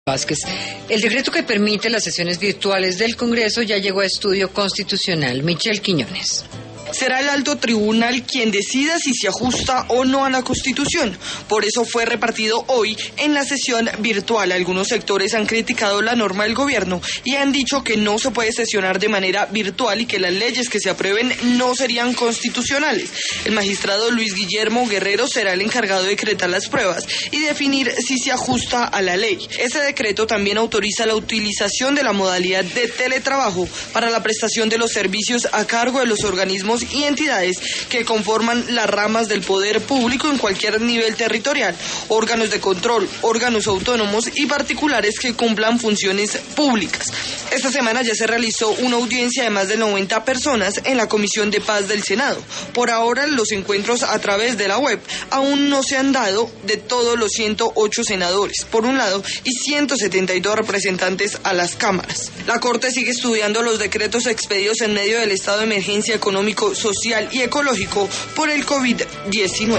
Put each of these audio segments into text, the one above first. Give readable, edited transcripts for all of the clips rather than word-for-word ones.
Vázquez. El decreto que permite las sesiones virtuales del Congreso ya llegó a estudio constitucional. Michelle Quiñones. Será el alto tribunal quien decida si se ajusta o no a la Constitución. Por eso fue repartido hoy en la sesión virtual. Algunos sectores han criticado la norma del gobierno y han dicho que no se puede sesionar de manera virtual y que las leyes que se aprueben no serían constitucionales. El magistrado Luis Guillermo Guerrero será el encargado de decretar las pruebas y definir si se ajusta a la ley. Ese decreto también autoriza la utilización de la modalidad de teletrabajo para la prestación de los servicios a cargo de los organismos y entidades que conforman las ramas del poder público en cualquier nivel territorial, órganos de control, órganos autónomos y particulares que cumplan funciones públicas. Esta semana ya se realizó una audiencia de más de 90 personas en la Comisión de Paz del Senado. Por ahora, los encuentros a través de la web aún no se han dado de todos los 108 senadores, por un lado, y 172 representantes a las cámaras. La Corte sigue estudiando los decretos expedidos en medio del estado de emergencia económico, social y ecológico por el COVID-19.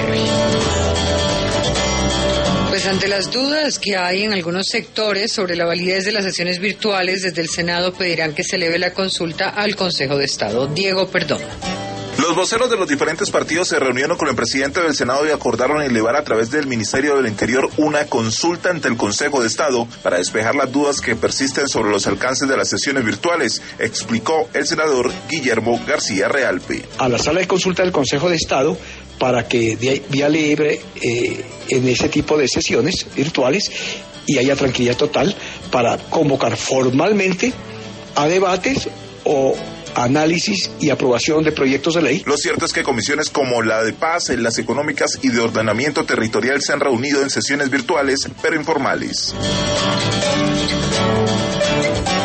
Pues ante las dudas que hay en algunos sectores sobre la validez de las sesiones virtuales, desde el Senado pedirán que se eleve la consulta al Consejo de Estado. Diego Perdomo. Los voceros de los diferentes partidos se reunieron con el presidente del Senado y acordaron elevar a través del Ministerio del Interior una consulta ante el Consejo de Estado para despejar las dudas que persisten sobre los alcances de las sesiones virtuales, explicó el senador Guillermo García Realpe. A la sala de consulta del Consejo de Estado para que dé vía libre en ese tipo de sesiones virtuales y haya tranquilidad total para convocar formalmente a debates o análisis y aprobación de proyectos de ley. Lo cierto es que comisiones como la de paz, las económicas y de ordenamiento territorial se han reunido en sesiones virtuales, pero informales.